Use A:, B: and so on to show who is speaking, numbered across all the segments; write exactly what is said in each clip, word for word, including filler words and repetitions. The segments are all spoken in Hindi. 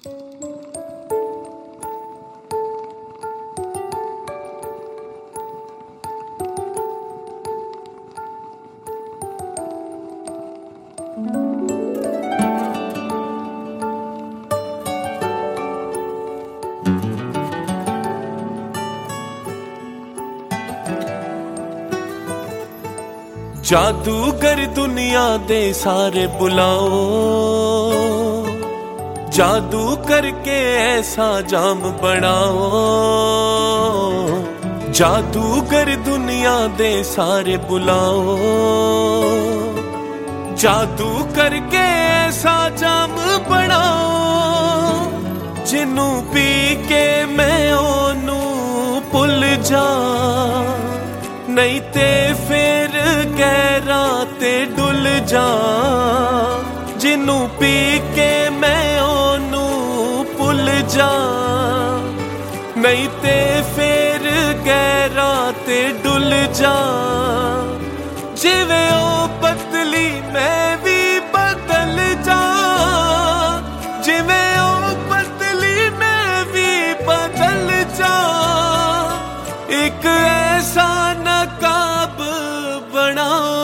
A: जादूगर दुनिया दे सारे बुलाओ, जादू करके ऐसा जाम बनाओ। जादूगर दुनिया दे सारे बुलाओ, जादू करके ऐसा जाम बनाओ। जिन्नू पी के मैं ओनू भुल जा, नहीं ते फिर गहरा ते डुल जा। जिन्नू पी के मैं ओनू भुल जा, नहीं ते फिर गहरा ते डुल जा। जिवें ओ बदली मैं भी बदल जा, जिवें ओ बदली मैं भी बदल जा। एक ऐसा नकाब बनाओ,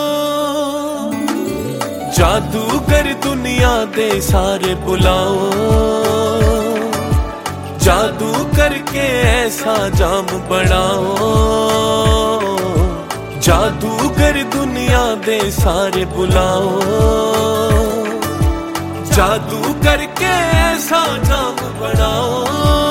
A: जादूगर दुनिया दे सारे बुलाओ। जादू करके ऐसा जाम बनाओ, जादूगर दुनिया दे सारे बुलाओ। जादू करके ऐसा जाम बनाओ।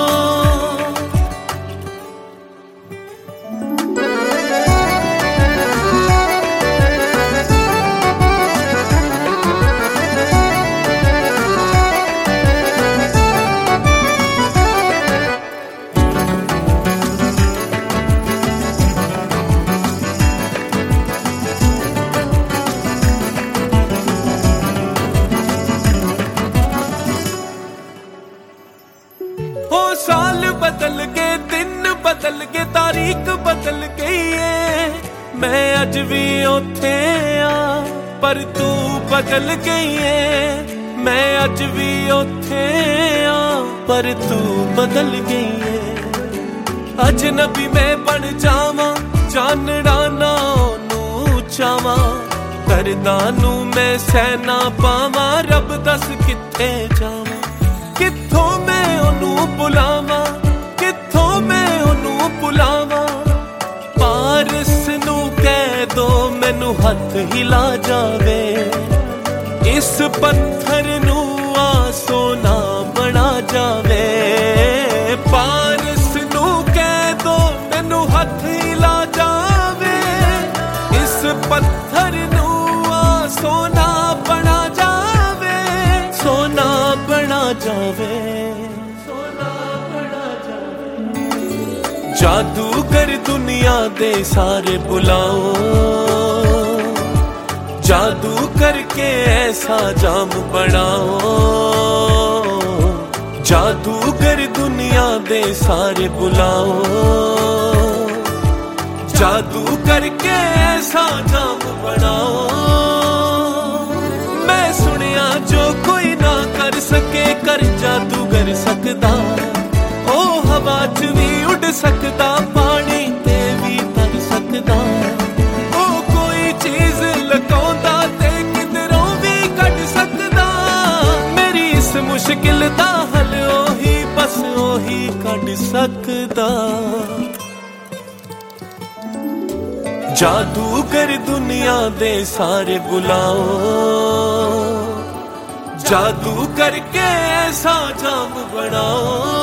A: साल बदल गए, दिन बदल गए, तारीख बदल गई है। मैं अज भी उथे आ पर तू बदल गई है। मैं अज भी उथे आ पर तू बदल गई है। अजनबी मैं बन जावा, जानना ना ओनू चावा। करदा नू मैं सहना पावा, रब दस किथे जावा। किथों मैं ओनू बुलावा, किथों मैं ओनू बुलावा। पारस नू कह दो मैनू हथ हिला जावे। इस पत्थर नू आ सोना बना जावे। पारस नू कह दो मैनू हथ हिला जावे। इस पत्थर नू आ सोना बना जावे। सोना बना जावे, सोना बना जावे। जादूगर दुनिया दे सारे बुलाओ, जादू करके ऐसा जाम बनाओ। जादूगर दुनिया दे सारे बुलाओ, जादू करके ऐसा जाम बनाओ। मैं सुनिया जो कोई ना कर सके, कर जादूगर सकदा। ओ हवा च भी उड़ सकदा, पानी ते भी तर सकदा। ओ कोई चीज लकाउंदा ते किधरों भी कढ सकदा। मेरी इस मुश्किल दा हल ओही, बस ओही कढ सकदा। जादूगर दुनिया दे सारे बुलाओ, जादू करके ऐसा जाम बनाओ।